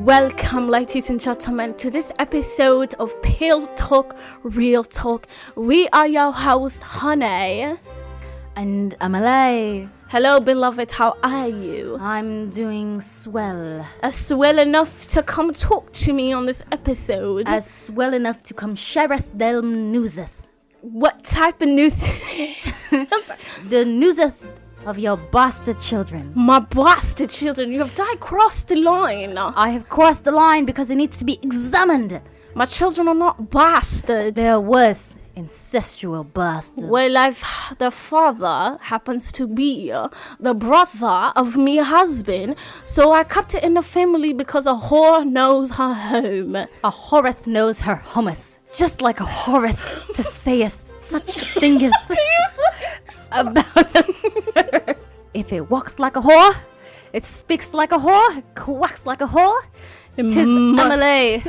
Welcome, ladies and gentlemen, to this episode of Pale Talk, Real Talk. We are your host, Honey. And Amalay. Hello, beloved, how are you? I'm doing swell. Swell enough to come talk to me on this episode. Swell enough to come shareth them newseth. What type of news? The newseth of your bastard children. My bastard children, you have crossed the line. I have crossed the line because it needs to be examined. My children are not bastards. They're worse. Incestual bastards. Well, the father happens to be the brother of me husband, so I kept it in the family because a whore knows her home. A whoreth knows her hometh, just like a whoreth to saith such thingeth about her. If it walks like a whore, it speaks like a whore, it quacks like a whore, 'tis Amalay.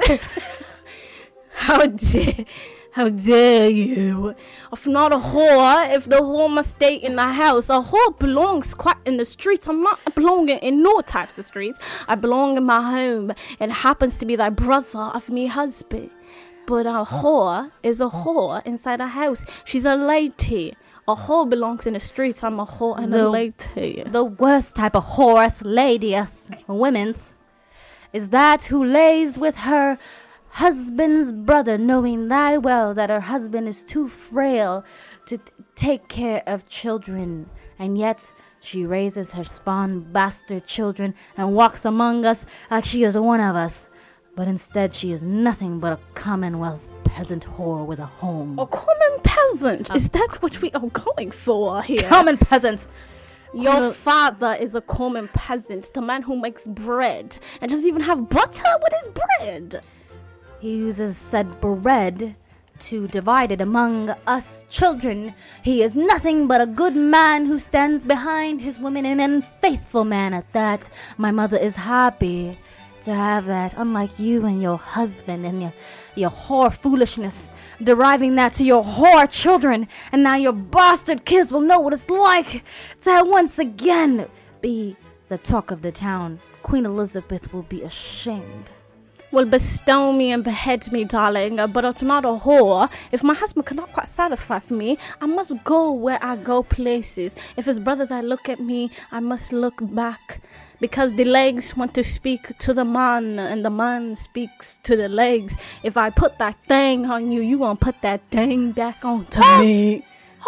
How dare you? If not a whore, if the whore must stay in the house, a whore belongs quite in the streets. I'm not belonging in no types of streets. I belong in my home. It happens to be thy brother of me husband. But a whore is a whore inside a house. She's a lady. A whore belongs in the streets. I'm a whore and a lady. The worst type of whoreth, ladyeth, women's, is that who lays with her husband's brother, knowing thy well that her husband is too frail to take care of children, and yet she raises her spawn bastard children and walks among us like she is one of us, but instead she is nothing but a commonwealth peasant whore with a home. A common peasant? Is that what we are going for here? Common peasant. Your father is a common peasant, the man who makes bread and doesn't even have butter with his bread. He uses said bread to divide it among us children. He is nothing but a good man who stands behind his women, and an unfaithful man at that. My mother is happy to have that, unlike you and your husband and your whore foolishness, deriving that to your whore children. And now your bastard kids will know what it's like to once again be the talk of the town. Queen Elizabeth will be ashamed. Well, bestow me and behead me, darling, but I'm not a whore. If my husband cannot quite satisfy for me, I must go where I go places. If his brother that look at me, I must look back. Because the legs want to speak to the man, and the man speaks to the legs. If I put that thing on you, you gonna put that thing back onto me.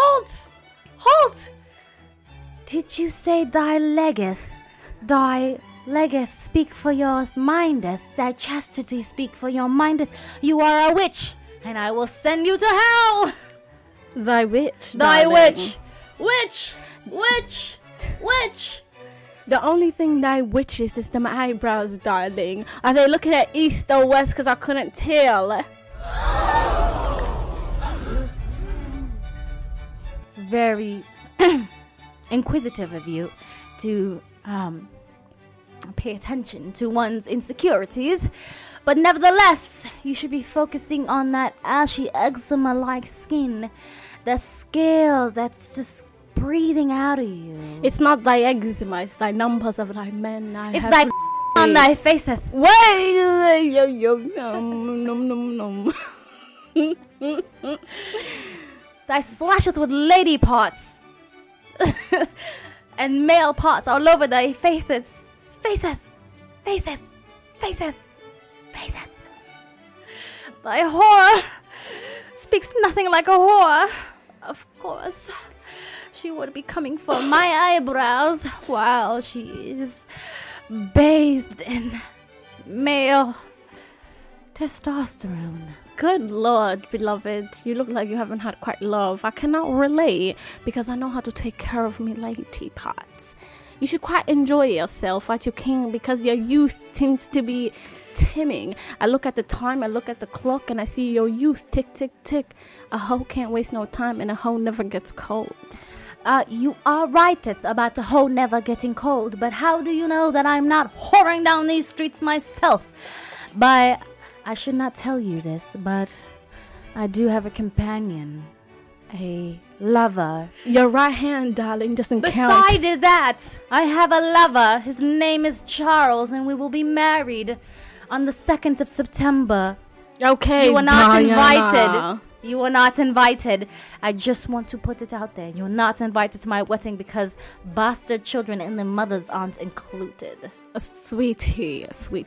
Halt! Did you say thy leggeth? Thy leggeth speak for your mindeth, thy chastity speak for your mindeth. You are a witch, and I will send you to hell. Thy witch, thy darling. Witch. The only thing thy witch is them eyebrows, darling. Are they looking at east or west? Because I couldn't tell. It's very inquisitive of you to pay attention to one's insecurities, but nevertheless, you should be focusing on that ashy eczema-like skin, the scales that's just breathing out of you. It's not thy eczema, it's thy numbers of thy men. It's thy on thy faceth. Wait, yo, nom. Thy slasheth with lady parts and male parts all over thy faceth. Thy whore speaks nothing like a whore. Of course, she would be coming for my eyebrows while she is bathed in male testosterone. Good Lord, beloved, you look like you haven't had quite love. I cannot relate because I know how to take care of me lady parts. You should quite enjoy yourself at your king because your youth tends to be timming. I look at the time, I look at the clock, and I see your youth tick, tick, tick. A hoe can't waste no time, and a hoe never gets cold. You are right about the hoe never getting cold, but how do you know that I'm not whoring down these streets myself? But I should not tell you this, but I do have a companion. A lover. Your right hand, darling, doesn't count. Besides that, I have a lover. His name is Charles, and we will be married on the 2nd of September. Okay, You are not Diana. invited. You are not invited. I just want to put it out there. You're not invited to my wedding because bastard children and their mothers aren't included. Sweetie.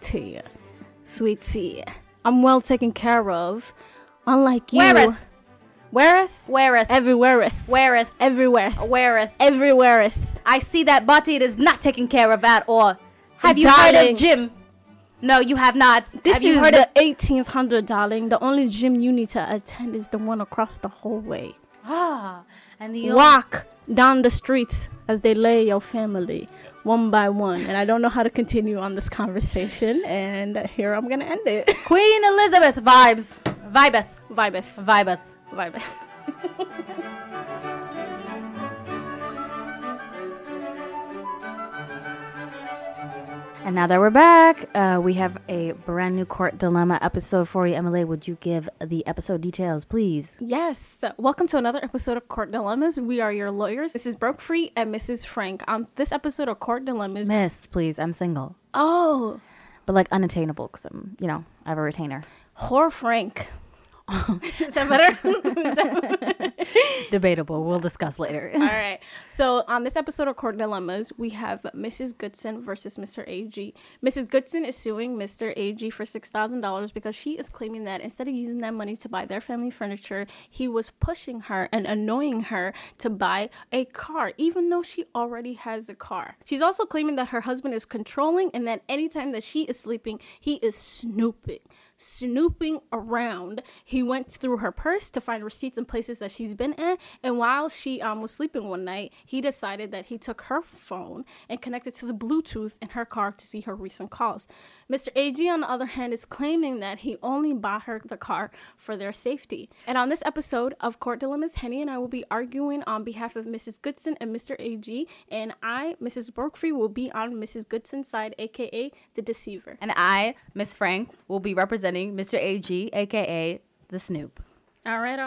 I'm well taken care of. Unlike you. Weareth. Weareth? Everywhereth. Weareth. Everywhere. Weareth. Everywhereth. I see that body. It is not taken care of at all. Have you Darling. heard of Jim? No, you have not. This have you is heard the of 1800, darling. The only gym you need to attend is the one across the hallway. And the Walk down the street as they lay your family one by one. And I don't know how to continue on this conversation. And here I'm going to end it. Queen Elizabeth vibes. Vibeth. And now that we're back, we have a brand new court dilemma episode for you. Emily, would you give the episode details, please? Yes. Welcome to another episode of Court Dilemmas. We are your lawyers, Mrs. Brokefree and Mrs. Frank. On this episode of Court Dilemmas... Miss, please. I'm single. Oh. But like unattainable because I'm, I have a retainer. Whore Frank. Is that better? Debatable. We'll discuss later. All right. So on this episode of Court Dilemmas, we have Mrs. Goodson versus Mr. AG. Mrs. Goodson is suing Mr. AG for $6,000 because she is claiming that instead of using that money to buy their family furniture, he was pushing her and annoying her to buy a car, even though she already has a car. She's also claiming that her husband is controlling and that anytime that she is sleeping, he is snooping around. He went through her purse to find receipts in places that she's been at, and while she was sleeping one night, he decided that he took her phone and connected to the Bluetooth in her car to see her recent calls. Mr. AG, on the other hand, is claiming that he only bought her the car for their safety. And on this episode of Court Dilemmas, Henny and I will be arguing on behalf of Mrs. Goodson and Mr. AG, and I, Mrs. Brokefree, will be on Mrs. Goodson's side, aka the deceiver. And I, Miss Frank, will be representing Mr. AG, aka the Snoop. All right.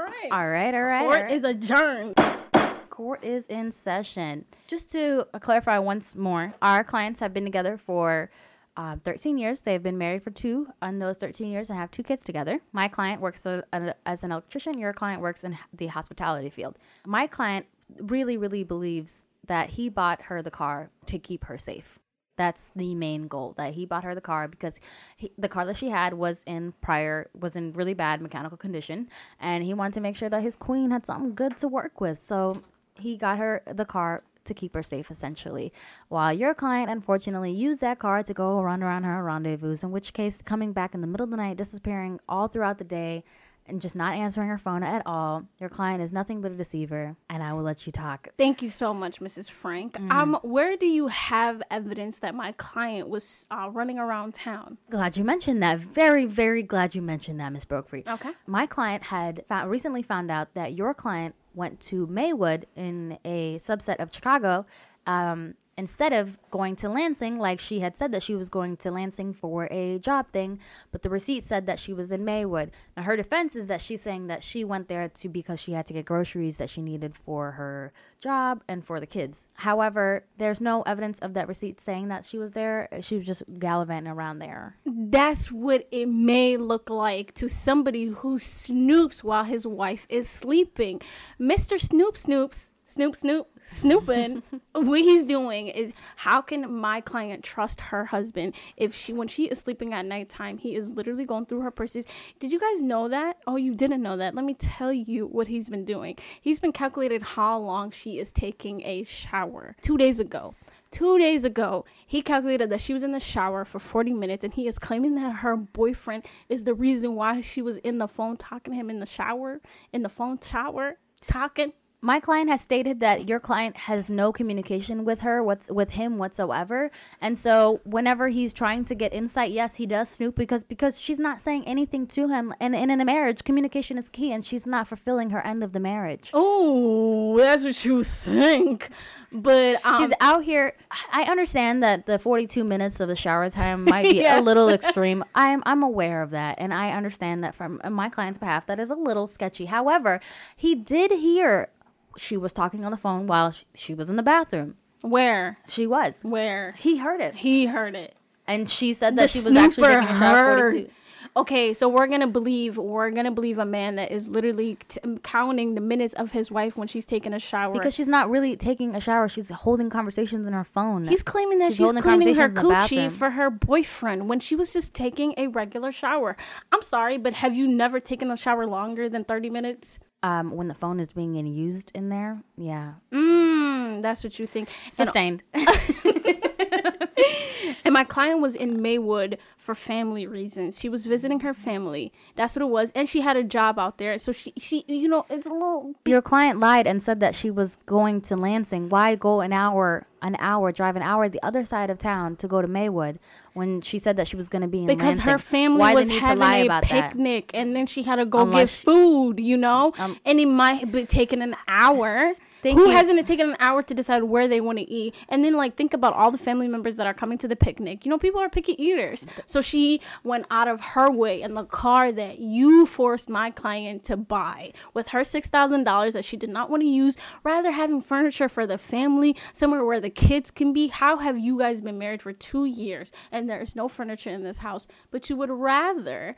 Court is adjourned. Court is in session. Just to clarify once more, our clients have been together for 13 years. They've been married for 2 on those 13 years and have 2 kids together. My client works as an electrician. Your client works in the hospitality field. My client really, really believes that he bought her the car to keep her safe. That's the main goal, that he bought her the car because the car that she had was in really bad mechanical condition, and he wanted to make sure that his queen had something good to work with. So he got her the car to keep her safe, essentially. While your client, unfortunately, used that car to go around her rendezvous, in which case coming back in the middle of the night, disappearing all throughout the day, and just not answering her phone at all. Your client is nothing but a deceiver, and I will let you talk. Thank you so much, Mrs. Frank. Where do you have evidence that my client was running around town? Glad you mentioned that. Very, very glad you mentioned that, Miss Brokefree. Okay. My client had recently found out that your client went to Maywood in a subset of Chicago, instead of going to Lansing, like she had said that she was going to Lansing for a job thing, but the receipt said that she was in Maywood. Now, her defense is that she's saying that she went there because she had to get groceries that she needed for her job and for the kids. However, there's no evidence of that receipt saying that she was there. She was just gallivanting around there. That's what it may look like to somebody who snoops while his wife is sleeping. Mr. Snooping. What he's doing is, how can my client trust her husband if when she is sleeping at nighttime, he is literally going through her purses? Did you guys know that? Oh, you didn't know that? Let me tell you what he's been doing. He's been calculating how long she is taking a shower. 2 days ago, he calculated that she was in the shower for 40 minutes, and he is claiming that her boyfriend is the reason why she was in the phone talking to him in the shower, talking. My client has stated that your client has no communication with him whatsoever. And so whenever he's trying to get insight, yes, he does snoop because she's not saying anything to him. And in a marriage, communication is key, and she's not fulfilling her end of the marriage. Oh, that's what you think. But she's out here. I understand that the 42 minutes of the shower time might be yes. a little extreme. I'm aware of that. And I understand that from my client's behalf, that is a little sketchy. However, he did hear she was talking on the phone while she was in the bathroom. Where? She was. Where? He heard it. He heard it. And she said that she was actually taking a shower at 42. Okay, so we're gonna believe a man that is literally counting the minutes of his wife when she's taking a shower. Because she's not really taking a shower. She's holding conversations in her phone. He's claiming that she's cleaning her coochie for her boyfriend when she was just taking a regular shower. I'm sorry, but have you never taken a shower longer than 30 minutes? When the phone is being used in there, yeah. That's what you think. Sustained. And my client was in Maywood for family reasons. She was visiting her family. That's what it was. And she had a job out there. So she you know, it's a little... Your client lied and said that she was going to Lansing. Why go drive an hour the other side of town to go to Maywood when she said that she was going to be in Lansing? Because her family was having a picnic and then she had to go get food, you know? And it might be taking an hour. Hasn't it taken an hour to decide where they want to eat? And then, like, think about all the family members that are coming to the picnic. You know, people are picky eaters. So she went out of her way in the car that you forced my client to buy with her $6,000 that she did not want to use, rather having furniture for the family, somewhere where the kids can be. How have you guys been married for 2 years and there is no furniture in this house, but you would rather,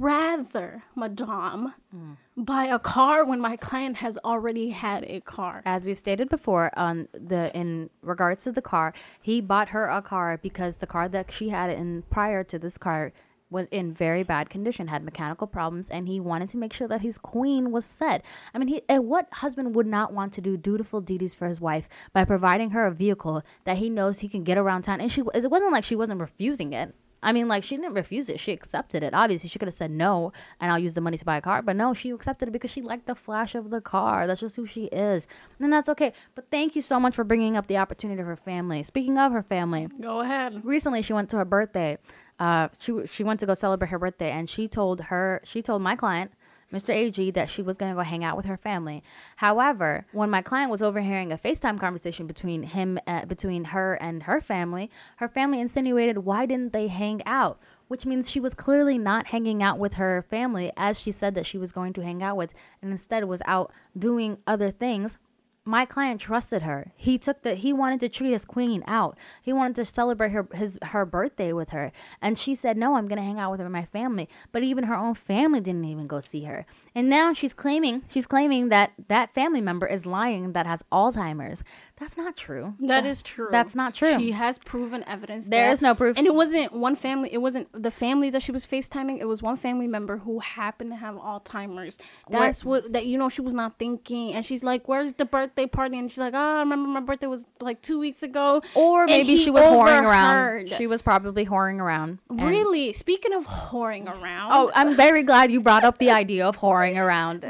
madame, buy a car when my client has already had a car? As we've stated before, in regards to the car, he bought her a car because the car that she had prior to this car was in very bad condition, had mechanical problems, and he wanted to make sure that his queen was set. I mean, what husband would not want to do dutiful duties for his wife by providing her a vehicle that he knows he can get around town? And it wasn't like she wasn't refusing it. I mean, like, she didn't refuse it. She accepted it. Obviously, she could have said no, and I'll use the money to buy a car. But no, she accepted it because she liked the flash of the car. That's just who she is. And that's okay. But thank you so much for bringing up the opportunity of her family. Speaking of her family. Go ahead. Recently, she went to her birthday. She went to go celebrate her birthday, and she told my client, Mr. AG, that she was going to go hang out with her family. However, when my client was overhearing a FaceTime conversation between her and her family insinuated, why didn't they hang out? Which means she was clearly not hanging out with her family as she said that she was going to hang out with, and instead was out doing other things. My client trusted her. He wanted to treat his queen out. He wanted to celebrate her birthday with her. And she said, no, I'm going to hang out with her and my family. But even her own family didn't even go see her. And now she's claiming that family member is lying, that has Alzheimer's. That's not true. That is true. That's not true. She has proven evidence. There is no proof. And it wasn't one family. It wasn't the family that she was FaceTiming. It was one family member who happened to have Alzheimer's. That's she was not thinking. And she's like, where's the birthday party? And she's like, I remember my birthday was like 2 weeks ago. Or maybe she was whoring around. She was probably whoring around. Really? Speaking of whoring around. Oh, I'm very glad you brought up the idea of whoring around.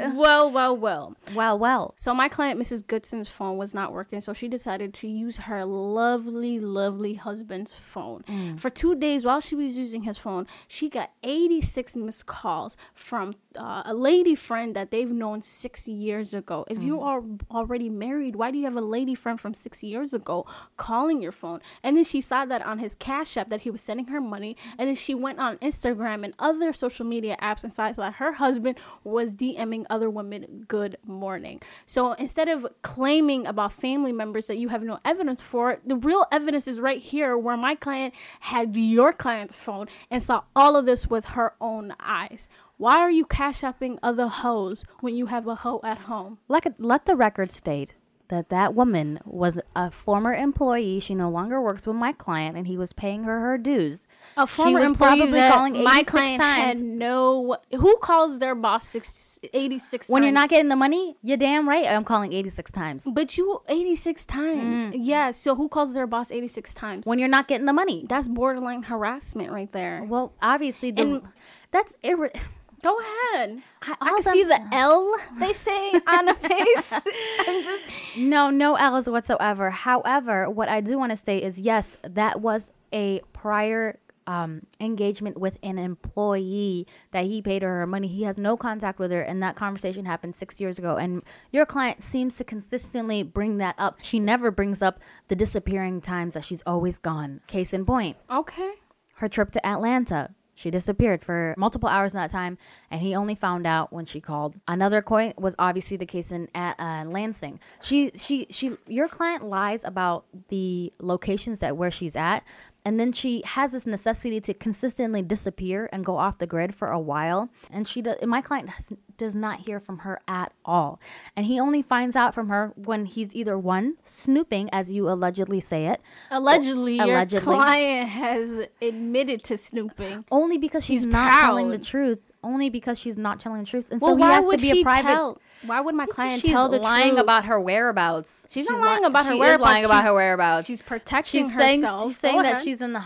Well. So my client, Mrs. Goodson's phone was not working. So she decided to use her lovely, lovely husband's phone. For 2 days while she was using his phone, she got 86 missed calls from a lady friend that they've known 6 years ago. If you are already married, why do you have a lady friend from 6 years ago calling your phone? And then she saw that on his Cash App that he was sending her money. And then she went on Instagram and other social media apps and saw that her husband was DMing other women good morning. So instead of claiming about family members that you have no evidence for, the real evidence is right here where my client had your client's phone and saw all of this with her own eyes. Why are you Cash Apping other hoes when you have a hoe at home? Let the record state that woman was a former employee. She no longer works with my client, and he was paying her dues. A former employee probably calling my client times. Had no. Who calls their boss 86 times? When you're not getting the money, you're damn right. I'm calling 86 times. But you 86 times. Yeah. So who calls their boss 86 times? When you're not getting the money. That's borderline harassment right there. Well, obviously, that's Go ahead. I can see the L they say on the face. I'm just no L's whatsoever. However, what I do want to state is, yes, that was a prior engagement with an employee that he paid her money. He has no contact with her, and that conversation happened 6 years ago. And your client seems to consistently bring that up. She never brings up the disappearing times that she's always gone. Case in point. Okay. Her trip to Atlanta. She disappeared for multiple hours in that time, and he only found out when she called. Another point was obviously the case in Lansing. Your client lies about the locations where she's at, And then she has this necessity to consistently disappear and go off the grid for a while. And my client does not hear from her at all. And he only finds out from her when he's either one, snooping, as you allegedly say it. Allegedly. Your client has admitted to snooping. Only because she's not telling the truth. Only because she's not telling the truth. And well, so he has to be a private. Why would my client tell the truth? She's lying about her whereabouts. She's not lying about her whereabouts. She's lying about her whereabouts. She's protecting herself. She's saying that she's in the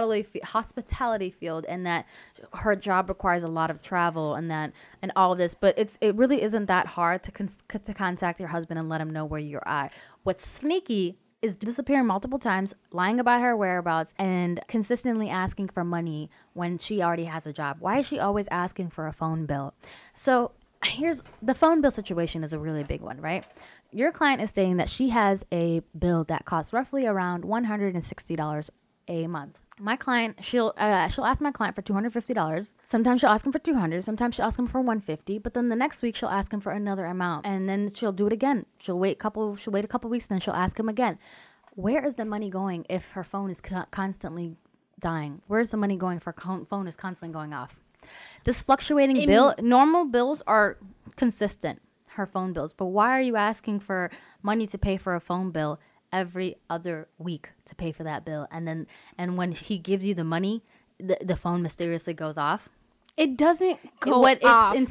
hospitality field and that her job requires a lot of travel and all of this. But it really isn't that hard to contact your husband and let him know where you're at. What's sneaky is disappearing multiple times, lying about her whereabouts, and consistently asking for money when she already has a job. Why is she always asking for a phone bill? So here's the phone bill situation is a really big one, right? Your client is saying that she has a bill that costs roughly around $160 a month. My client, she'll ask my client for $250. Sometimes she'll ask him for $200. Sometimes she'll ask him for $150. But then the next week she'll ask him for another amount, and then she'll do it again. She'll wait a couple weeks, and then she'll ask him again. Where is the money going if her phone is constantly dying? Where's the money going if her phone is constantly going off? This fluctuating bill, normal bills are consistent, her phone bills. But why are you asking for money to pay for a phone bill every other week to pay for that bill? And when he gives you the money, the phone mysteriously goes off. It doesn't go what off. It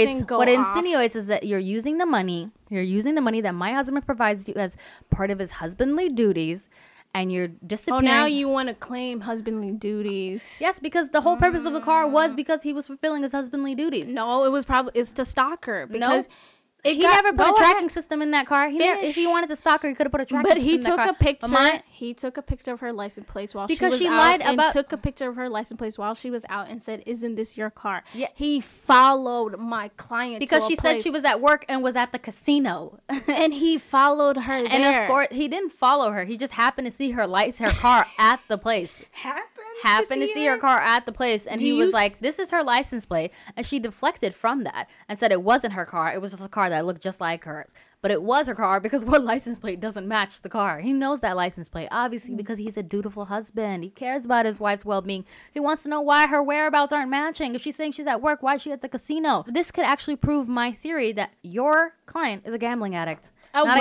insinuates is that you're using the money that my husband provides you as part of his husbandly duties, and you're disappearing. Oh, now you want to claim husbandly duties. Yes, because the whole purpose of the car was because he was fulfilling his husbandly duties. No, it's to stalk her because he never put a tracking system in that car. If he wanted to stalk her, he could have put a tracking system in that car. But he took a picture of her license plate while she was out, and took a picture of her license plate while she was out and said, "Isn't this your car?" Yeah. He followed my client because she said she was at work and was at the casino, and he followed her there. And of course, he didn't follow her. He just happened to see her car at the place. Happened to see her car at the place, and he was like, "This is her license plate," and she deflected from that and said it wasn't her car. It was just a car that looked just like hers, but it was her car because what license plate doesn't match the car? He knows that license plate, obviously, because he's a dutiful husband. He cares about his wife's well-being. He wants to know why her whereabouts aren't matching. If she's saying she's at work, why is she at the casino? This could actually prove my theory that your client is a gambling addict.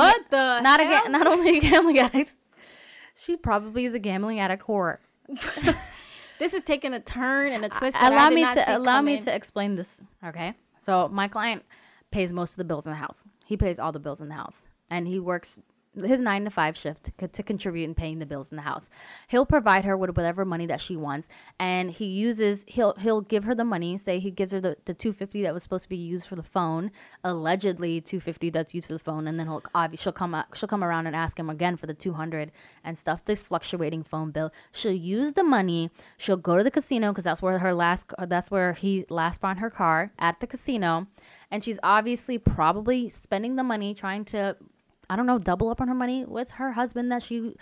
Not only a gambling addict, she probably is a gambling addict whore. This is taking a turn and a twist. Allow me to explain this. Okay, so my client pays most of the bills in the house. He pays all the bills in the house, and he works his 9 to 5 shift to contribute in paying the bills in the house. He'll provide her with whatever money that she wants, and he'll give her the money. Say he gives her the $250 that was supposed to be used for the phone, allegedly $250 that's used for the phone, and then she'll come around and ask him again for the $200 and stuff. This fluctuating phone bill. She'll use the money. She'll go to the casino because that's where he last found her car, at the casino, and she's obviously probably spending the money trying to, I don't know, double up on her money with her husband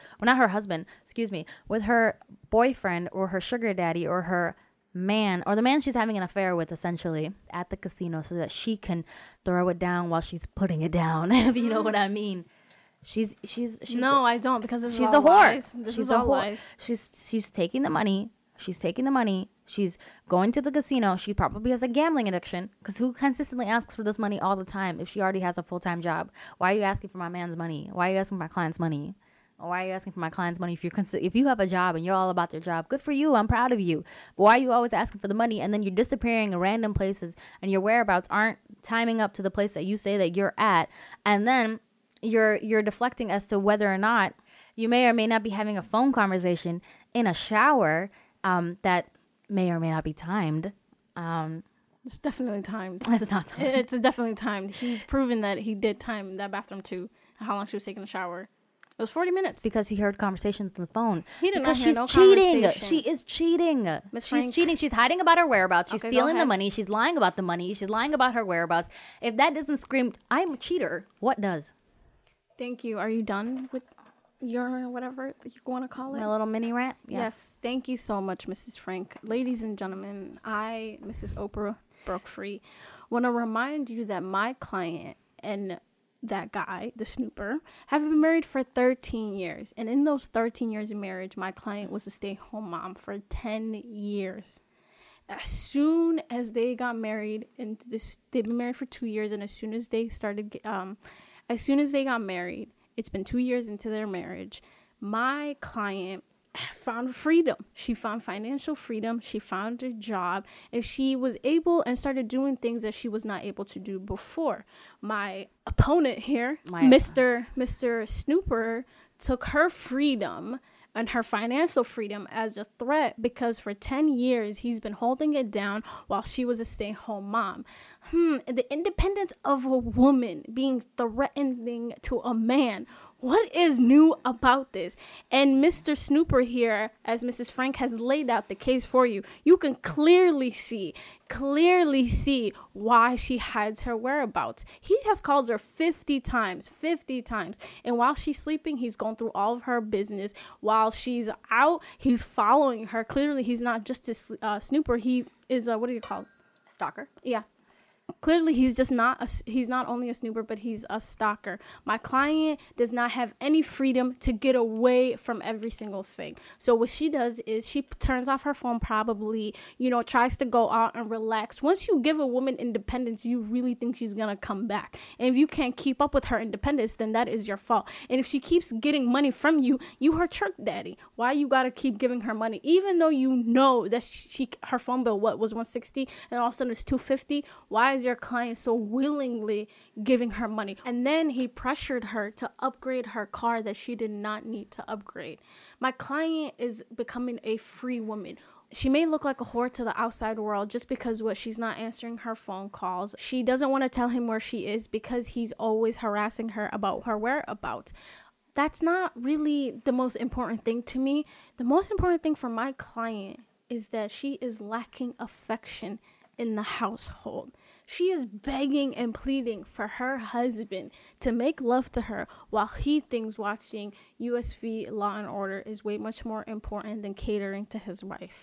with her boyfriend or her sugar daddy or her man, or the man she's having an affair with, essentially, at the casino, so that she can throw it down while she's putting it down, if you know what I mean. She's no, I don't, because she's a whore. She's a whore. She's taking the money. She's going to the casino. She probably has a gambling addiction, because who consistently asks for this money all the time if she already has a full-time job? Why are you asking for my man's money? Why are you asking for my client's money? Or why are you asking for my client's money if you have a job and you're all about their job? Good for you. I'm proud of you. But why are you always asking for the money, and then you're disappearing in random places and your whereabouts aren't timing up to the place that you say that you're at? And then you're deflecting as to whether or not you may or may not be having a phone conversation in a shower that may or may not be timed. It's definitely timed. It's not timed. It's definitely timed. He's proven that he did time that bathroom too. How long she was taking a shower. It was 40 minutes. Because he heard conversations on the phone. He did not hear no cheating. conversation. She is cheating. She's cheating. She's hiding about her whereabouts. She's stealing the money. She's lying about the money. She's lying about her whereabouts. If that doesn't scream, I'm a cheater, what does? Thank you. Are you done with your whatever you want to call it? My little mini rant? Yes. Thank you so much, Mrs. Frank. Ladies and gentlemen, Mrs. Oprah Broke Free, want to remind you that my client and that guy, the snooper, have been married for 13 years. And in those 13 years of marriage, my client was a stay-at-home mom for 10 years. As soon as they got married, and they've been married for 2 years, and as soon as they got married, it's been 2 years into their marriage, my client found freedom. She found financial freedom. She found a job, and she was able and started doing things that she was not able to do before. My opponent here, Mr. Snooper, took her freedom and her financial freedom as a threat, because for 10 years he's been holding it down while she was a stay-at-home mom. The independence of a woman being threatening to a man. What is new about this? And Mr. Snooper here, as Mrs. Frank has laid out the case for you, you can clearly see why she hides her whereabouts. He has called her 50 times. And while she's sleeping, he's going through all of her business. While she's out, he's following her. Clearly, he's not just a snooper. He is what do you call it? Stalker. Yeah. Clearly, he's not only a snooper, but he's a stalker. My client does not have any freedom to get away from every single thing. So what she does is she turns off her phone, probably, tries to go out and relax. Once you give a woman independence, you really think she's going to come back. And if you can't keep up with her independence, then that is your fault. And if she keeps getting money from you, you her trick daddy. Why you got to keep giving her money? Even though you know that her phone bill, was $160 and all of a sudden it's $250? Why is your client so willingly giving her money? And then he pressured her to upgrade her car that she did not need to upgrade. My client is becoming a free woman. She may look like a whore to the outside world just because she's not answering her phone calls. She doesn't want to tell him where she is because he's always harassing her about her whereabouts. That's not really the most important thing to me. The most important thing for my client is that she is lacking affection in the household. She is begging and pleading for her husband to make love to her while he thinks watching USV Law and Order is way much more important than catering to his wife.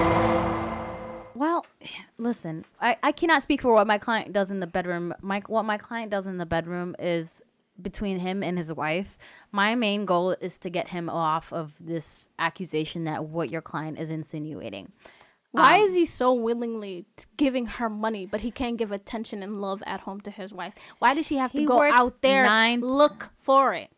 Well, listen, I cannot speak for what my client does in the bedroom. What my client does in the bedroom is between him and his wife. My main goal is to get him off of this accusation that what your client is insinuating. Why is he so willingly giving her money, but he can't give attention and love at home to his wife? Why does she have to go out there and look for it?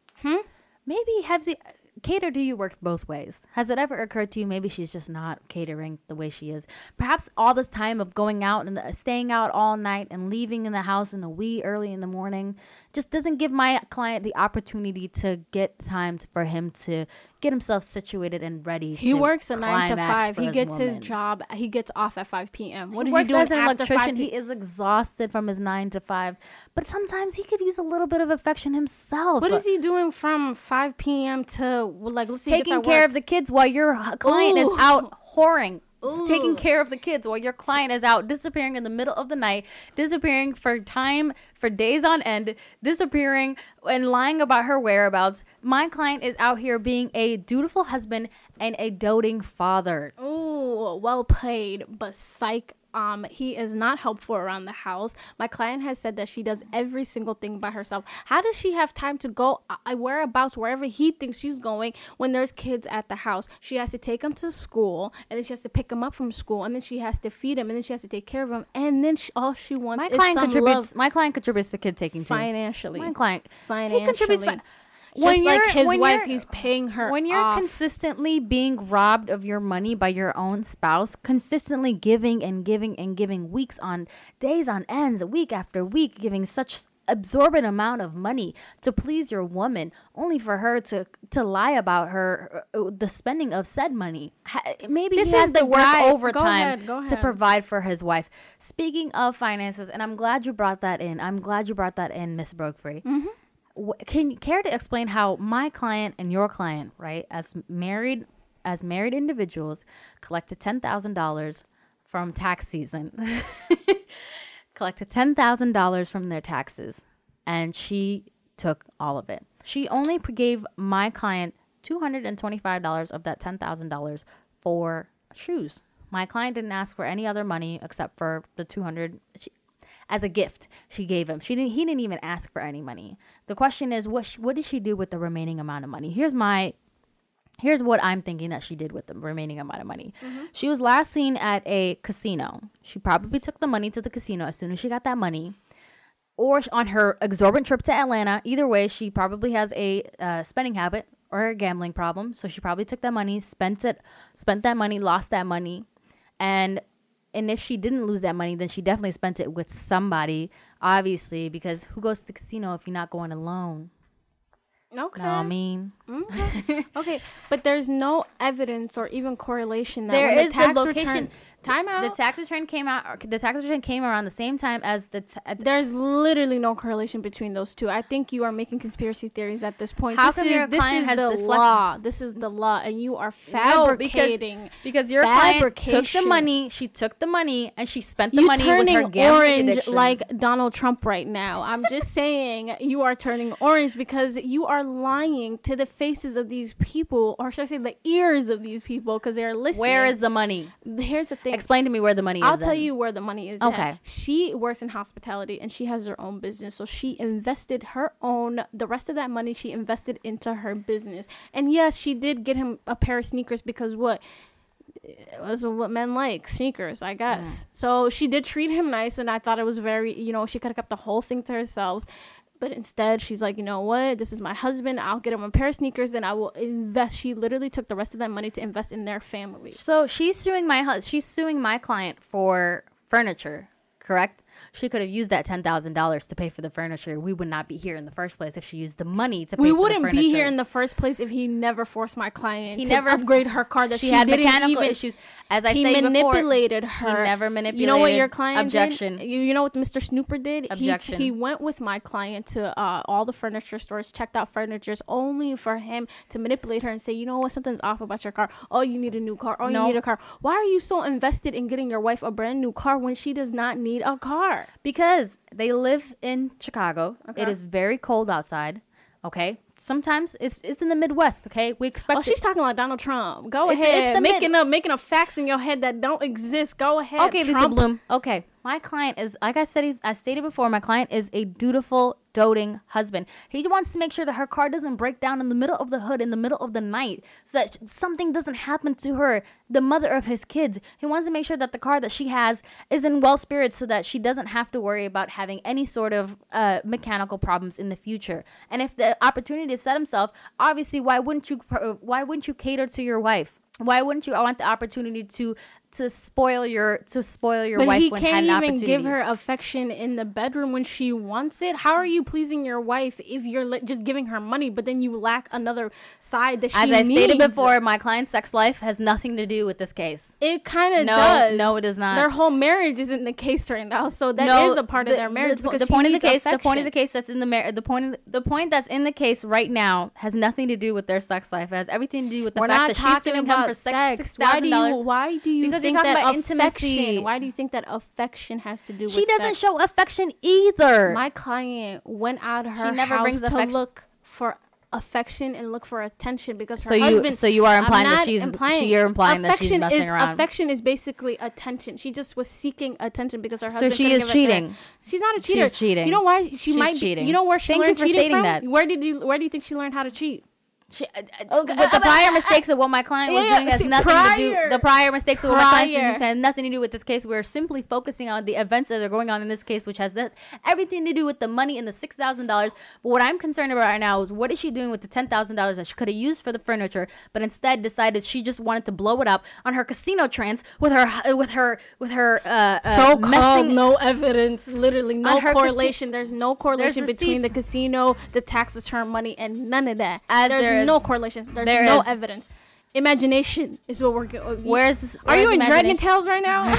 Maybe cater to you works both ways. Has it ever occurred to you maybe she's just not catering the way she is? Perhaps all this time of going out and staying out all night and leaving in the house in the wee early in the morning just doesn't give my client the opportunity to get time for him to get himself situated and ready. He works a 9 to 5. He gets his job. He gets off at 5 p.m. What is he doing as an after electrician? 5? He is exhausted from his 9 to 5. But sometimes he could use a little bit of affection himself. What is he doing from 5 p.m. to, let's see, taking care of the kids while your client is out whoring. Ooh. Taking care of the kids while your client is out disappearing in the middle of the night, disappearing for days on end, disappearing and lying about her whereabouts. My client is out here being a dutiful husband and a doting father. Ooh, well played, but psych. He is not helpful around the house. My client has said that she does every single thing by herself. How does she have time to go whereabouts, wherever he thinks she's going when there's kids at the house? She has to take them to school, and then she has to pick them up from school, and then she has to feed them, and then she has to take care of them, and then all she wants is some love. My client contributes to kid taking too. Financially. My client financially. He contributes Just like his wife, he's paying her when you're off. Consistently being robbed of your money by your own spouse, consistently giving and giving and giving, weeks on days on ends, week after week, giving such absorbent amount of money to please your woman, only for her to lie about the spending of said money. Maybe he has to work overtime to provide for his wife. Speaking of finances, and I'm glad you brought that in. Miss Brokefree. Mm-hmm. Can you care to explain how my client and your client, right, as married individuals, collected $10,000 from tax season, collected $10,000 from their taxes, and she took all of it. She only gave my client $225 of that $10,000 for shoes. My client didn't ask for any other money except for the $200. as a gift. She gave him. He didn't even ask for any money. The question is, what did she do with the remaining amount of money? Here's what I'm thinking that she did with the remaining amount of money. She was last seen at a casino. She probably took the money to the casino as soon as she got that money, or on her exorbitant trip to Atlanta. Either way, she probably has a spending habit or a gambling problem. So she probably took that money, spent that money, lost that money. And if she didn't lose that money, then she definitely spent it with somebody, obviously, because who goes to the casino if you're not going alone? Okay. Know what I mean? Okay, but there's no evidence or even correlation that There when is the tax the location. return time out. The tax return came out. The tax return came around the same time as there's literally no correlation between those two. I think you are making conspiracy theories at this point. How come your client has the law? This is the law, and you are fabricating. No, because your client took the money. She took the money and she spent the money with her gambling orange addiction. like Donald Trump right now. I'm just saying you are turning orange because you are lying to the faces of these people, or should I say the ears of these people, because they're listening. Where is the money? Here's the thing. Explain to me where the money is. I'll tell you where the money is. Okay. She works in hospitality and she has her own business. So she invested the rest of that money she invested into her business. And yes, she did get him a pair of sneakers because what men like, sneakers, I guess. Yeah. So she did treat him nice, and I thought it was very, she could have kept the whole thing to herself. But instead, she's like, you know what? This is my husband. I'll get him a pair of sneakers and I will invest. She literally took the rest of that money to invest in their family. So she's suing she's suing my client for furniture, correct? She could have used that $10,000 to pay for the furniture. We would not be here in the first place if she used the money to pay for the furniture. We wouldn't be here in the first place if he never forced my client to upgrade her car that she had didn't mechanical even, issues. As I he stated manipulated before, her. He never manipulated. You know what your client Objection. did? You know what Mr. Snooper did? Objection. He went with my client to all the furniture stores, checked out furnitures only for him to manipulate her and say, you know what, something's off about your car. Oh, you need a new car. Oh, you need a car. Why are you so invested in getting your wife a brand new car when she does not need a car? Because they live in Chicago. Okay. It is very cold outside. Okay. Sometimes it's in the Midwest. Okay. We expect. Oh, she's talking like Donald Trump. Go ahead. Making up facts in your head that don't exist. Go ahead. Okay, Lisa Bloom. Okay. My client is, like I stated before, my client is a dutiful, doting husband. He wants to make sure that her car doesn't break down in the middle of the hood in the middle of the night, so that something doesn't happen to her, the mother of his kids. He wants to make sure that the car that she has is in well spirits, so that she doesn't have to worry about having any sort of mechanical problems in the future. And if the opportunity to set himself, obviously, why wouldn't you cater to your wife? Why wouldn't you want the opportunity to spoil your wife when had an opportunity? But he can't even give her affection in the bedroom when she wants it. How are you pleasing your wife if you're just giving her money, but then you lack another side that she needs? As I stated before, my client's sex life has nothing to do with this case. It kind of does. No, it does not. Their whole marriage isn't the case right now, so that is a part of their marriage. The point of the case that's in the point that's in the case right now has nothing to do with their sex life. It has everything to do with the fact that she's suing him for sex. Why do you because think you're talking that about intimacy? Why do you think that affection has to do with sex? She doesn't sex? show affection either. My client went out of her house to look for affection and look for attention because her husband. So you are implying that you're implying that she's messing around. Affection is basically attention. She just was seeking attention because her husband. So she is cheating. She's not a cheater. She's cheating. You know why she might be cheating? You know where she learned cheating from? That. Where do you think she learned how to cheat? With the prior mistakes of what my client was doing has nothing to do. The prior mistakes of what my client was doing has nothing to do with this case. We're simply focusing on the events that are going on in this case, which has everything to do with the money and the $6,000. But what I'm concerned about right now is what is she doing with the $10,000 that she could have used for the furniture, but instead decided she just wanted to blow it up on her casino trance with her so-called no evidence, literally no correlation. There's no correlation between the casino, the tax return money, and none of that. There's no correlation. There's no evidence. Imagination is what we're going. Are you in Dragon Tales right now?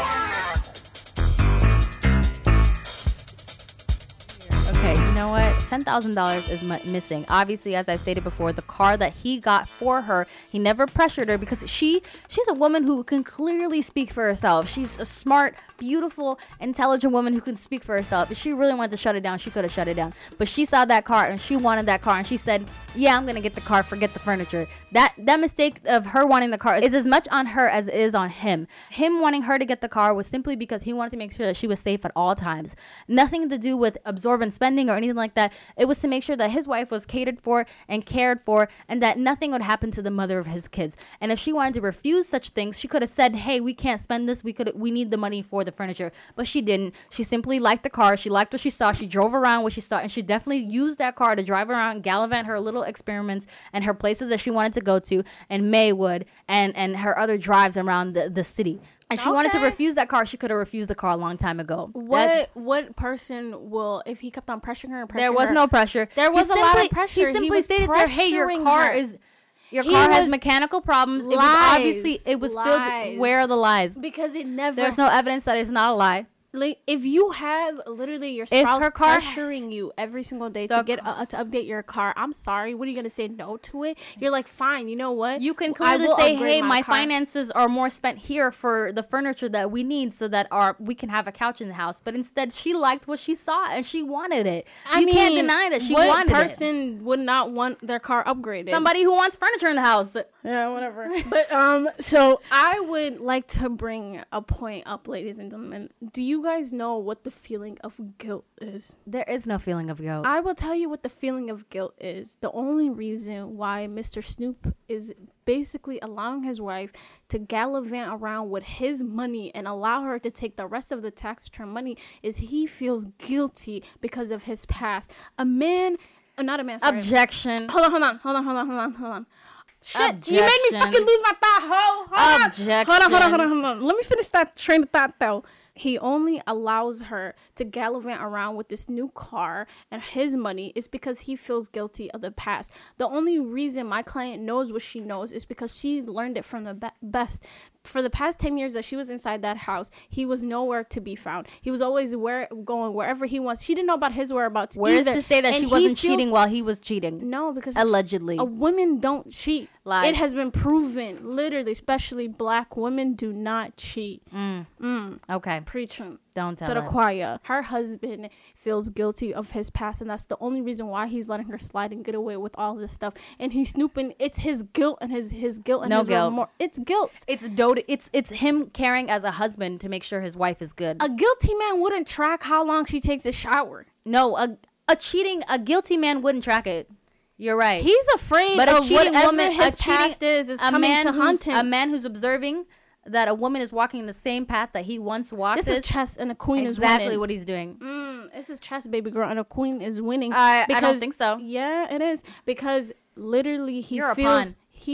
Okay, you know what? $10,000 is missing. Obviously, as I stated before, the car that he got for her, he never pressured her because she's a woman who can clearly speak for herself. She's a smart, beautiful, intelligent woman who can speak for herself. If she really wanted to shut it down, she could have shut it down. But she saw that car and she wanted that car, and she said, yeah, I'm going to get the car, forget the furniture. That mistake of her wanting the car is as much on her as it is on him. Him wanting her to get the car was simply because he wanted to make sure that she was safe at all times. Nothing to do with absorbent spending or anything like that. It was to make sure that his wife was catered for and cared for, and that nothing would happen to the mother of his kids. And if she wanted to refuse such things, she could have said, hey, we can't spend this. We need the money for the furniture. But she didn't. She simply liked the car. She liked what she saw. She drove around what she saw, and she definitely used that car to drive around, gallivant her little experiments and her places that she wanted to go to, and Maywood and her other drives around the city. And she wanted to refuse that car. She could have refused the car a long time ago. What person will, if he kept on pressuring her? There was no pressure. There was a lot of pressure. He simply stated to her, hey, your car has mechanical problems. It was filled. Where are the lies? Because there's no evidence that it's not a lie. Like, if you have literally your spouse pressuring you every single day to update your car, I'm sorry. What are you gonna say no to it? You're like, fine. You know what? You can clearly say, hey, my finances are more spent here for the furniture that we need, so that we can have a couch in the house. But instead, she liked what she saw and she wanted it. You can't deny that she wanted it. What person would not want their car upgraded? Somebody who wants furniture in the house. Yeah, whatever. But so I would like to bring a point up, ladies and gentlemen. Do you guys know what the feeling of guilt is? There is no feeling of guilt. I will tell you what the feeling of guilt is. The only reason why Mr. Snoop is basically allowing his wife to gallivant around with his money and allow her to take the rest of the tax return money is he feels guilty because of his past. Not a man, sorry. Objection. Hold on. Shit, objection. You made me fucking lose my thought, Objection. Hold on. Let me finish that train of thought, though. He only allows her to gallivant around with this new car and his money is because he feels guilty of the past. The only reason my client knows what she knows is because she learned it from the best. For the past 10 years that she was inside that house, he was nowhere to be found. He was always going wherever he wants. She didn't know about his whereabouts either. Where is to say that she wasn't cheating while he was cheating? No, because allegedly. Women don't cheat. Lies. It has been proven, literally, especially black women do not cheat. Okay. Preaching. Don't tell to the choir. Her husband feels guilty of his past, and that's the only reason why he's letting her slide and get away with all this stuff. And he's snooping. It's his guilt and his guilt and his remorse. It's guilt. It's him caring as a husband to make sure his wife is good. A guilty man wouldn't track how long she takes a shower. No, a guilty man wouldn't track it. You're right. He's afraid but of whatever his past is coming to hunt him. A man who's observing that a woman is walking the same path that he once walked. This is chess, and a queen is winning. Exactly what he's doing. This is chess, baby girl, and a queen is winning. I don't think so. Yeah, it is, because literally You're a pawn.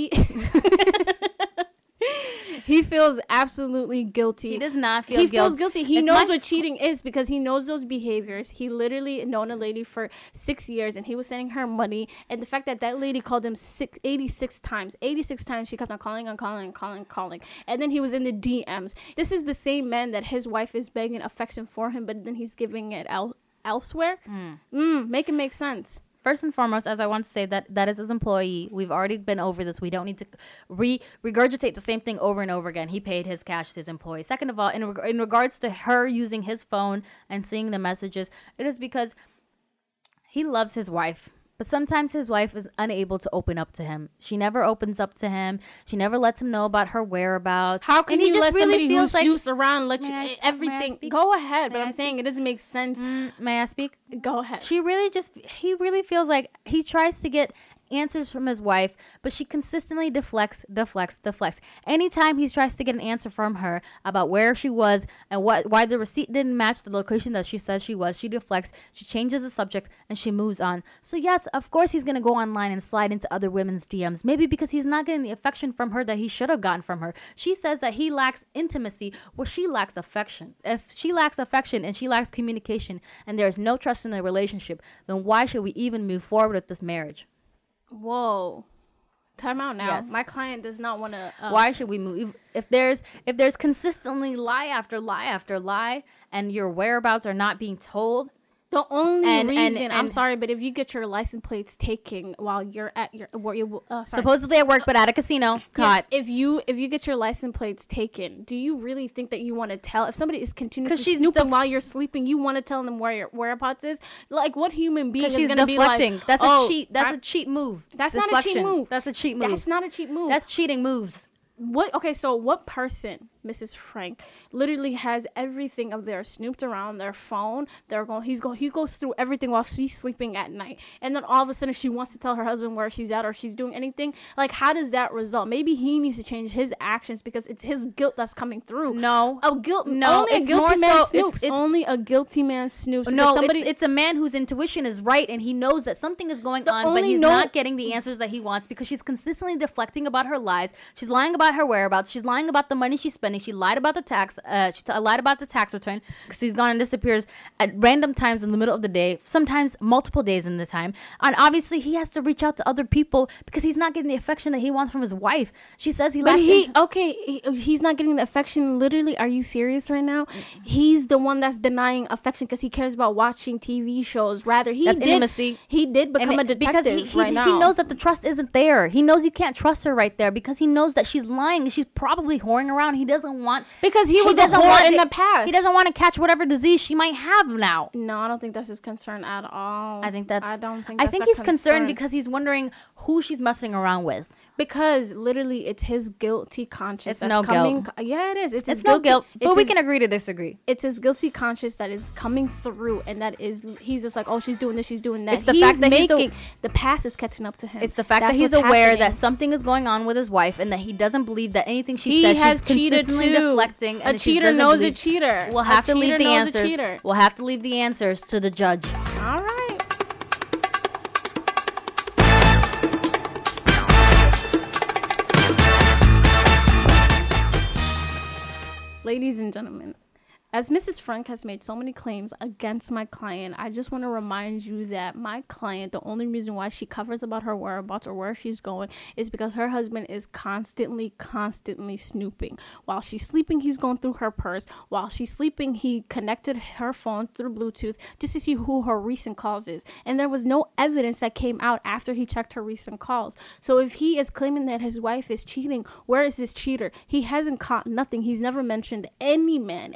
He feels absolutely guilty. He does not feel guilty. He feels guilty. He knows what cheating is because he knows those behaviors. He literally known a lady for 6 years, and he was sending her money. And the fact that lady called him 86 times. 86 times she kept on calling. And then he was in the DMs. This is the same man that his wife is begging affection for him, but then he's giving it elsewhere. Make it make sense. First and foremost, as I want to say, that is his employee. We've already been over this. We don't need to regurgitate the same thing over and over again. He paid his cash to his employee. Second of all, in regards to her using his phone and seeing the messages, it is because he loves his wife. But sometimes his wife is unable to open up to him. She never opens up to him. She never lets him know about her whereabouts. How can you let somebody who snoops around let you everything? Go ahead, but I'm saying it doesn't make sense. May I speak? Go ahead. He really feels like he tries to get answers from his wife, but she consistently deflects. Anytime he tries to get an answer from her about where she was and why the receipt didn't match the location that she says she was, she deflects, she changes the subject, and she moves on. So yes, of course he's going to go online and slide into other women's DMs, maybe because he's not getting the affection from her that he should have gotten from her. She says that he lacks intimacy, well, she lacks affection. If she lacks affection and she lacks communication and there's no trust in the relationship, then why should we even move forward with this marriage? Whoa. Time out now. Yes. My client does not want to. Why should we move? If there's consistently lie after lie after lie, and your whereabouts are not being told, The only And- reason, I'm and- sorry, but if you get your license plates taken while you're at your, sorry. Supposedly at work, but at a casino. Caught. Yes, if you get your license plates taken, do you really think that you want to tell if somebody is continuously 'Cause she's snooping while you're sleeping? You want to tell them where your whereabouts is? Like, what human being is She's going to be like? deflecting. That's oh, a cheat. That's a cheat move. That's not a cheat Deflection. move. That's a cheat move. That's not a cheat move. That's cheating moves. What? Okay, so what person, Mrs. Frank, literally has everything of theirs snooped around their phone? He goes through everything while she's sleeping at night, and then all of a sudden she wants to tell her husband where she's at or she's doing anything. Like, how does that result? Maybe he needs to change his actions because it's his guilt that's coming through. No. No. Only a it's guilty more man so- snoops. Only a guilty man snoops. No, Somebody, it's a man whose intuition is right, and he knows that something is going on, but only he's no- not getting the answers that he wants because she's consistently deflecting about her lies. She's lying about her whereabouts. She's lying about the money she's spending. She lied about the tax. Lied about the tax return. She's gone and disappears at random times in the middle of the day, sometimes multiple days in the time. And obviously, he has to reach out to other people because he's not getting the affection that he wants from his wife. She says But he's not getting the affection. Literally, are you serious right now? He's the one that's denying affection because he cares about watching TV shows. Rather, That's intimacy. He did become a detective because he knows that the trust isn't there. He knows he can't trust her right there because he knows that she's lying. She's probably whoring around. He doesn't want because he was a whore in the past. He doesn't want to catch whatever disease she might have now. No, I don't think that's his concern at all. I think that's. I don't think. I That's think a he's concern concerned because he's wondering who she's messing around with. Because literally, it's his guilty conscience. It's that's no coming. guilt. Yeah, it is. It's his no guilt, it's but we his- can agree to disagree. It's his guilty conscience that is coming through, and that is he's just like, oh, she's doing this, she's doing that. It's the fact that the past is catching up to him. It's the fact that he's aware that something is going on with his wife, and that he doesn't believe that anything she says. Has she's cheated consistently too. deflecting. A cheater knows a cheater. We'll have to leave the knows a answers. cheater. We'll have to leave the answers to the judge. All right. Ladies and gentlemen, as Mrs. Frank has made so many claims against my client, I just want to remind you that my client, the only reason why she covers about her whereabouts or where she's going is because her husband is constantly snooping. While she's sleeping, he's going through her purse. While she's sleeping, he connected her phone through Bluetooth just to see who her recent calls is. And there was no evidence that came out after he checked her recent calls. So if he is claiming that his wife is cheating, where is this cheater? He hasn't caught nothing. He's never mentioned any man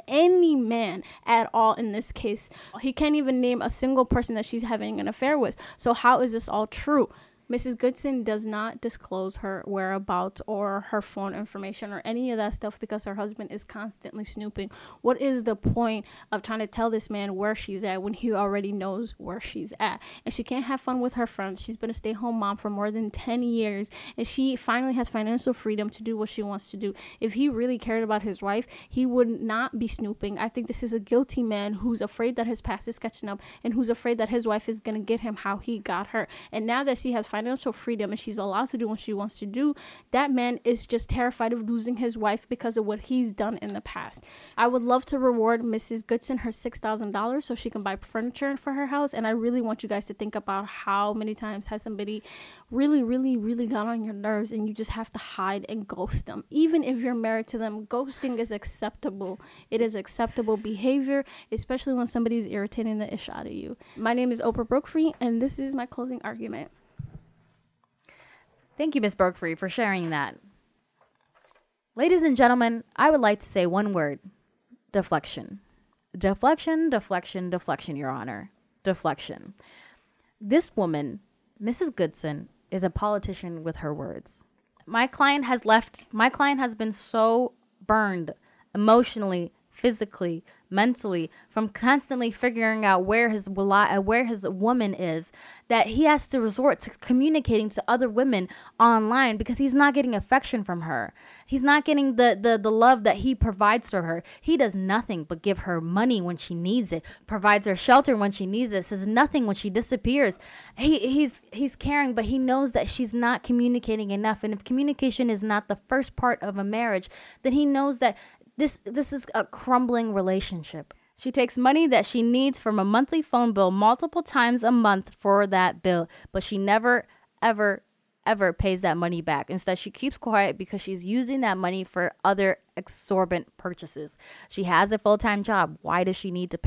at all in this case. He can't even name a single person that she's having an affair with. So how is this all true? Mrs. Goodson does not disclose her whereabouts or her phone information or any of that stuff because her husband is constantly snooping. What is the point of trying to tell this man where she's at when he already knows where she's at? And she can't have fun with her friends. She's been a stay-at-home mom for more than 10 years, and she finally has financial freedom to do what she wants to do. If he really cared about his wife, he would not be snooping. I think this is a guilty man who's afraid that his past is catching up and who's afraid that his wife is going to get him how he got her. And now that she has financial freedom and she's allowed to do what she wants to do, that man is just terrified of losing his wife because of what he's done in the past. I would love to reward Mrs. Goodson her $6,000 so she can buy furniture for her house. And I really want you guys to think about how many times has somebody really got on your nerves and you just have to hide and ghost them. Even if you're married to them, ghosting is acceptable. It is acceptable behavior, especially when somebody's irritating the ish out of you. My name is Oprah Brokefree, and this is my closing argument. Thank you, Ms. Berkfree, for sharing that. Ladies and gentlemen, I would like to say one word: deflection. Deflection, Your Honor. Deflection. This woman, Mrs. Goodson, is a politician with her words. My client has been so burned emotionally, physically, mentally, from constantly figuring out where his woman is, that he has to resort to communicating to other women online because he's not getting affection from her. He's not getting the love that he provides to her. He does nothing but give her money when she needs it, provides her shelter when she needs it, says nothing when she disappears. He's caring, but he knows that she's not communicating enough. And if communication is not the first part of a marriage, then he knows that this is a crumbling relationship. She takes money that she needs from a monthly phone bill multiple times a month for that bill, but she never, ever ever pays that money back. Instead, she keeps quiet because she's using that money for other exorbitant purchases. She has a full-time job. Why does she need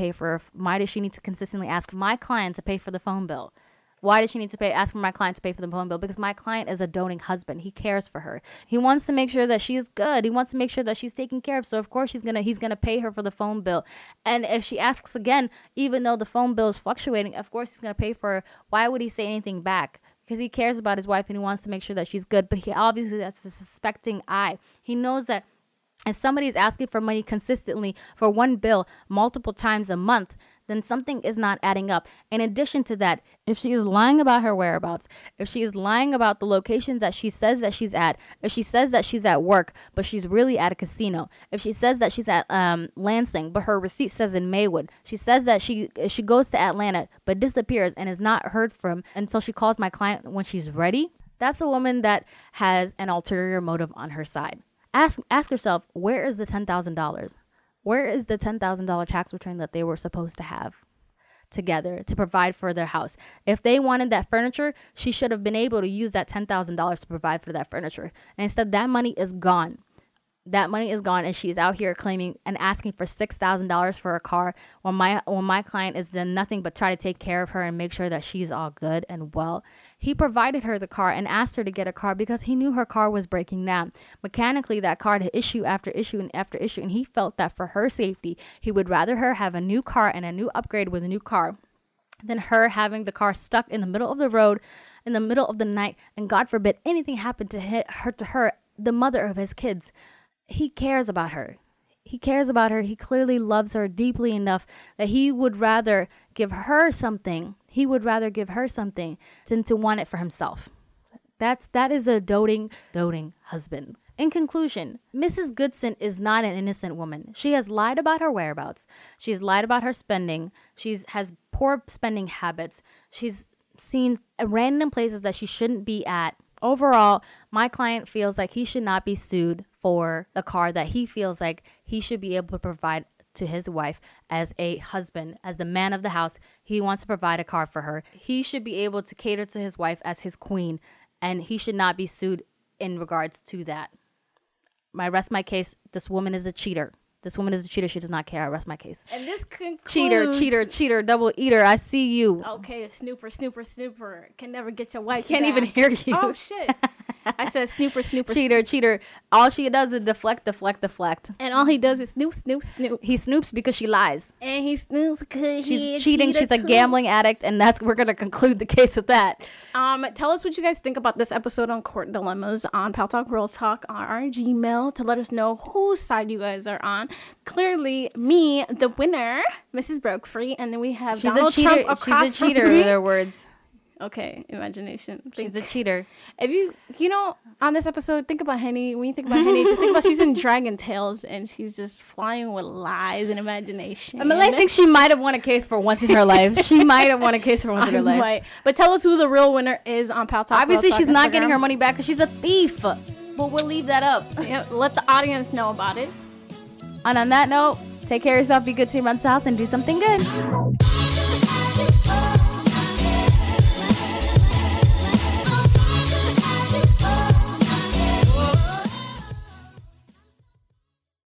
to consistently ask my client to pay for the phone bill? Why does she need to ask for my client to pay for the phone bill? Because my client is a doting husband. He cares for her. He wants to make sure that she is good. He wants to make sure that she's taken care of. So of course he's gonna pay her for the phone bill. And if she asks again, even though the phone bill is fluctuating, of course he's gonna pay for her. Why would he say anything back? Because he cares about his wife and he wants to make sure that she's good. But he obviously, that's a suspecting eye. He knows that if somebody is asking for money consistently for one bill multiple times a month, then something is not adding up. In addition to that, if she is lying about her whereabouts, if she is lying about the locations that she says that she's at, if she says that she's at work, but she's really at a casino, if she says that she's at Lansing, but her receipt says in Maywood, she says that she goes to Atlanta, but disappears and is not heard from until she calls my client when she's ready, that's a woman that has an ulterior motive on her side. Ask yourself, where is the $10,000? Where is the $10,000 tax return that they were supposed to have together to provide for their house? If they wanted that furniture, she should have been able to use that $10,000 to provide for that furniture. And instead, that money is gone. That money is gone, and she's out here claiming and asking for $6,000 for a car when my client has done nothing but try to take care of her and make sure that she's all good and well. He provided her the car and asked her to get a car because he knew her car was breaking down. Mechanically, that car had issue after issue and after issue, and he felt that for her safety, he would rather her have a new car and a new upgrade with a new car than her having the car stuck in the middle of the road in the middle of the night, and God forbid anything happened to her, the mother of his kids. He cares about her. He cares about her. He clearly loves her deeply enough that he would rather give her something. He would rather give her something than to want it for himself. That is a doting husband. In conclusion, Mrs. Goodson is not an innocent woman. She has lied about her whereabouts. She has lied about her spending. She has poor spending habits. She's seen random places that she shouldn't be at. Overall, my client feels like he should not be sued for the car that he feels like he should be able to provide to his wife as a husband, as the man of the house. He wants to provide a car for her. He should be able to cater to his wife as his queen, and he should not be sued in regards to that. I rest my case. This woman is a cheater. This woman is a cheater. She does not care. I rest my case. And this concludes... Cheater, double eater. I see you. Okay, snooper. Can never get your wife Can't back. even hear you. Oh, shit. I said snooper. Cheater. All she does is deflect. And all he does is snoop. He snoops because she lies. And he snoops because she's cheating. She's a gambling addict, and we're going to conclude the case with that. Tell us what you guys think about this episode on Court Dilemmas on Pal Talk Girl Talk on our Gmail to let us know whose side you guys are on. Clearly, me, the winner, Mrs. Broke Free, and then we have Donald Trump across She's a cheater, from me. in other words. Okay, imagination. She's a cheater. If you know, on this episode, think about Henny. When you think about Henny, just think about she's in Dragon Tales and she's just flying with lies and imagination. I mean, I think she might have won a case for once in her life. Might. But tell us who the real winner is on Pal Talk. Obviously, she's not getting her money back because she's a thief. But we'll leave that up. Yeah, let the audience know about it. And on that note, take care of yourself, be good to your run south, and do something good.